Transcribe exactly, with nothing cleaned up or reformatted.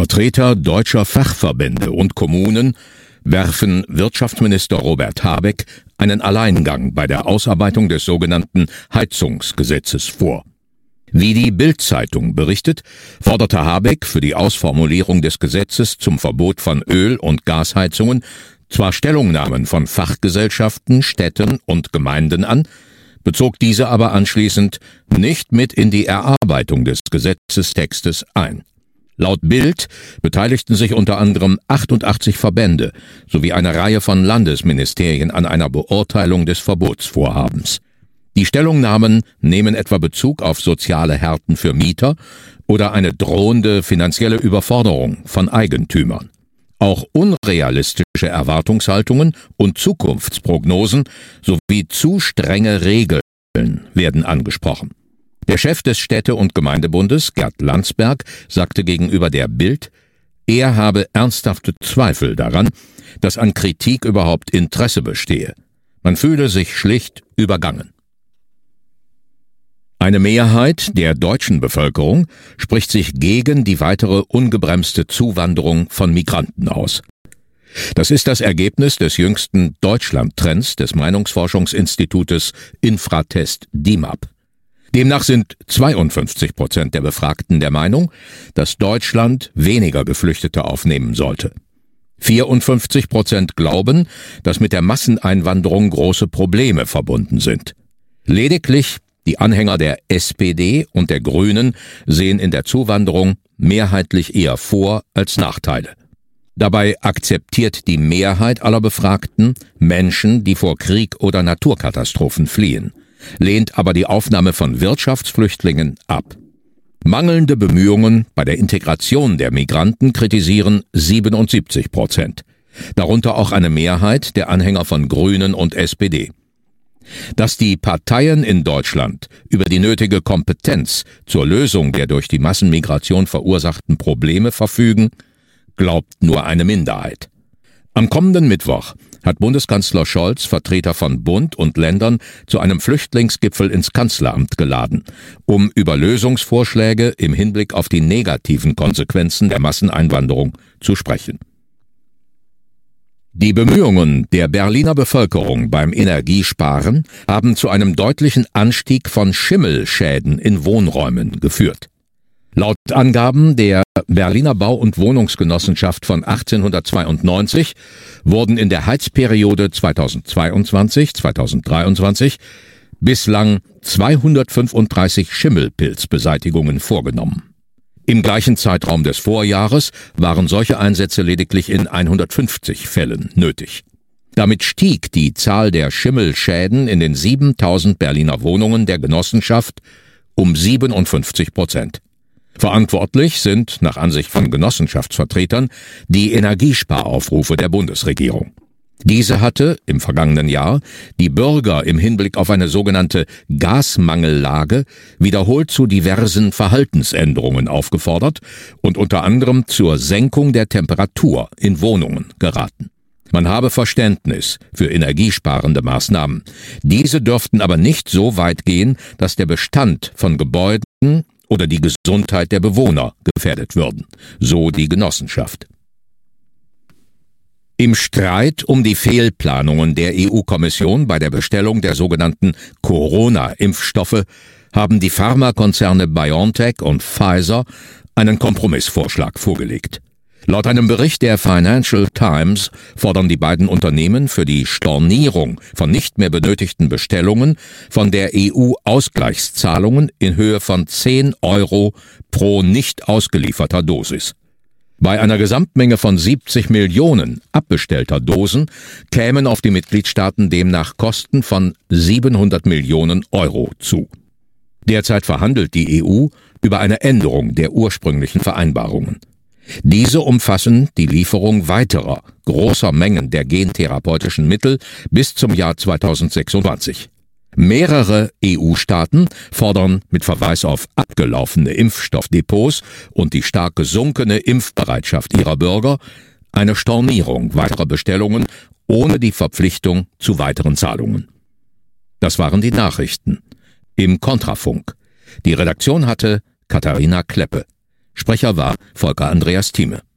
Vertreter deutscher Fachverbände und Kommunen werfen Wirtschaftsminister Robert Habeck einen Alleingang bei der Ausarbeitung des sogenannten Heizungsgesetzes vor. Wie die Bild-Zeitung berichtet, forderte Habeck für die Ausformulierung des Gesetzes zum Verbot von Öl- und Gasheizungen zwar Stellungnahmen von Fachgesellschaften, Städten und Gemeinden an, bezog diese aber anschließend nicht mit in die Erarbeitung des Gesetzestextes ein. Laut Bild beteiligten sich unter anderem achtundachtzig Verbände sowie eine Reihe von Landesministerien an einer Beurteilung des Verbotsvorhabens. Die Stellungnahmen nehmen etwa Bezug auf soziale Härten für Mieter oder eine drohende finanzielle Überforderung von Eigentümern. Auch unrealistische Erwartungshaltungen und Zukunftsprognosen sowie zu strenge Regeln werden angesprochen. Der Chef des Städte- und Gemeindebundes, Gerd Landsberg, sagte gegenüber der Bild, er habe ernsthafte Zweifel daran, dass an Kritik überhaupt Interesse bestehe. Man fühle sich schlicht übergangen. Eine Mehrheit der deutschen Bevölkerung spricht sich gegen die weitere ungebremste Zuwanderung von Migranten aus. Das ist das Ergebnis des jüngsten Deutschland-Trends des Meinungsforschungsinstitutes Infratest D I M A P. Demnach sind zweiundfünfzig Prozent der Befragten der Meinung, dass Deutschland weniger Geflüchtete aufnehmen sollte. vierundfünfzig Prozent glauben, dass mit der Masseneinwanderung große Probleme verbunden sind. Lediglich die Anhänger der S P D und der Grünen sehen in der Zuwanderung mehrheitlich eher Vor- als Nachteile. Dabei akzeptiert die Mehrheit aller Befragten Menschen, die vor Krieg oder Naturkatastrophen fliehen, lehnt aber die Aufnahme von Wirtschaftsflüchtlingen ab. Mangelnde Bemühungen bei der Integration der Migranten kritisieren siebenundsiebzig Prozent, darunter auch eine Mehrheit der Anhänger von Grünen und S P D. Dass die Parteien in Deutschland über die nötige Kompetenz zur Lösung der durch die Massenmigration verursachten Probleme verfügen, glaubt nur eine Minderheit. Am kommenden Mittwoch hat Bundeskanzler Scholz Vertreter von Bund und Ländern zu einem Flüchtlingsgipfel ins Kanzleramt geladen, um über Lösungsvorschläge im Hinblick auf die negativen Konsequenzen der Masseneinwanderung zu sprechen. Die Bemühungen der Berliner Bevölkerung beim Energiesparen haben zu einem deutlichen Anstieg von Schimmelschäden in Wohnräumen geführt. Laut Angaben der Berliner Bau- und Wohnungsgenossenschaft von achtzehnhundertzweiundneunzig wurden in der Heizperiode zweitausendzweiundzwanzig bis zweitausenddreiundzwanzig bislang zweihundertfünfunddreißig Schimmelpilzbeseitigungen vorgenommen. Im gleichen Zeitraum des Vorjahres waren solche Einsätze lediglich in hundertfünfzig Fällen nötig. Damit stieg die Zahl der Schimmelschäden in den siebentausend Berliner Wohnungen der Genossenschaft um siebenundfünfzig Prozent. Verantwortlich sind, nach Ansicht von Genossenschaftsvertretern, die Energiesparaufrufe der Bundesregierung. Diese hatte im vergangenen Jahr die Bürger im Hinblick auf eine sogenannte Gasmangellage wiederholt zu diversen Verhaltensänderungen aufgefordert und unter anderem zur Senkung der Temperatur in Wohnungen geraten. Man habe Verständnis für energiesparende Maßnahmen. Diese dürften aber nicht so weit gehen, dass der Bestand von Gebäuden oder die Gesundheit der Bewohner gefährdet würden, so die Genossenschaft. Im Streit um die Fehlplanungen der E U-Kommission bei der Bestellung der sogenannten Corona-Impfstoffe haben die Pharmakonzerne BioNTech und Pfizer einen Kompromissvorschlag vorgelegt. Laut einem Bericht der Financial Times fordern die beiden Unternehmen für die Stornierung von nicht mehr benötigten Bestellungen von der E U Ausgleichszahlungen in Höhe von zehn Euro pro nicht ausgelieferter Dosis. Bei einer Gesamtmenge von siebzig Millionen abbestellter Dosen kämen auf die Mitgliedstaaten demnach Kosten von siebenhundert Millionen Euro zu. Derzeit verhandelt die E U über eine Änderung der ursprünglichen Vereinbarungen. Diese umfassen die Lieferung weiterer großer Mengen der gentherapeutischen Mittel bis zum Jahr zweitausendsechsundzwanzig. Mehrere E U-Staaten fordern mit Verweis auf abgelaufene Impfstoffdepots und die stark gesunkene Impfbereitschaft ihrer Bürger eine Stornierung weiterer Bestellungen ohne die Verpflichtung zu weiteren Zahlungen. Das waren die Nachrichten im Kontrafunk. Die Redaktion hatte Katharina Kleppe. Sprecher war Volker Andreas Thieme.